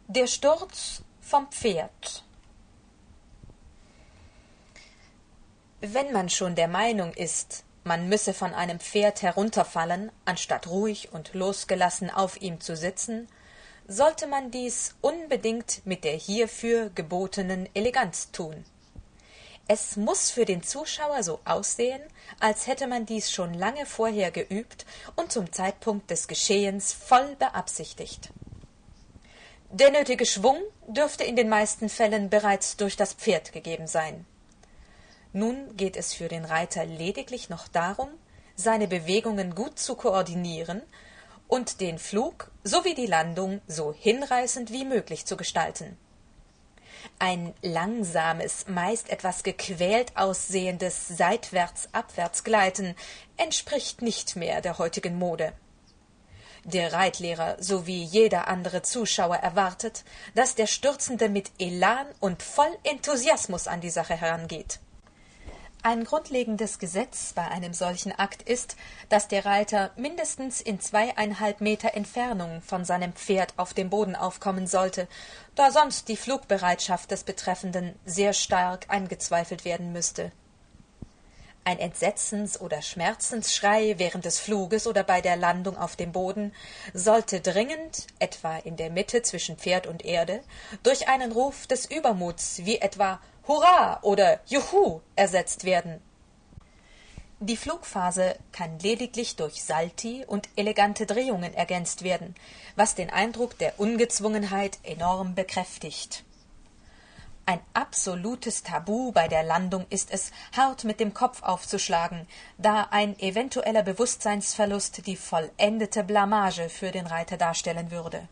Der Sturz vom Pferd. Wenn man schon der Meinung ist, man müsse von einem Pferd herunterfallen, anstatt ruhig und losgelassen auf ihm zu sitzen, sollte man dies unbedingt mit der hierfür gebotenen Eleganz tun. Es muß für den Zuschauer so aussehen, als hätte man dies schon lange vorher geübt und zum Zeitpunkt des Geschehens voll beabsichtigt. Der nötige Schwung dürfte in den meisten Fällen bereits durch das Pferd gegeben sein. Nun geht es für den Reiter lediglich noch darum, seine Bewegungen gut zu koordinieren und den Flug sowie die Landung so hinreißend wie möglich zu gestalten. Ein langsames, meist etwas gequält aussehendes Seitwärts-Abwärts-Gleiten entspricht nicht mehr der heutigen Mode. Der Reitlehrer sowie jeder andere Zuschauer erwartet, dass der Stürzende mit Elan und voll Enthusiasmus an die Sache herangeht. Ein grundlegendes Gesetz bei einem solchen Akt ist, dass der Reiter mindestens in 2,5 Meter Entfernung von seinem Pferd auf dem Boden aufkommen sollte, da sonst die Flugbereitschaft des Betreffenden sehr stark angezweifelt werden müsste. Ein Entsetzens- oder Schmerzensschrei während des Fluges oder bei der Landung auf dem Boden sollte dringend, etwa in der Mitte zwischen Pferd und Erde, durch einen Ruf des Übermuts wie etwa »Hurra« oder »Juhu« ersetzt werden. Die Flugphase kann lediglich durch Salti und elegante Drehungen ergänzt werden, was den Eindruck der Ungezwungenheit enorm bekräftigt. Ein absolutes Tabu bei der Landung ist es, hart mit dem Kopf aufzuschlagen, da ein eventueller Bewusstseinsverlust die vollendete Blamage für den Reiter darstellen würde.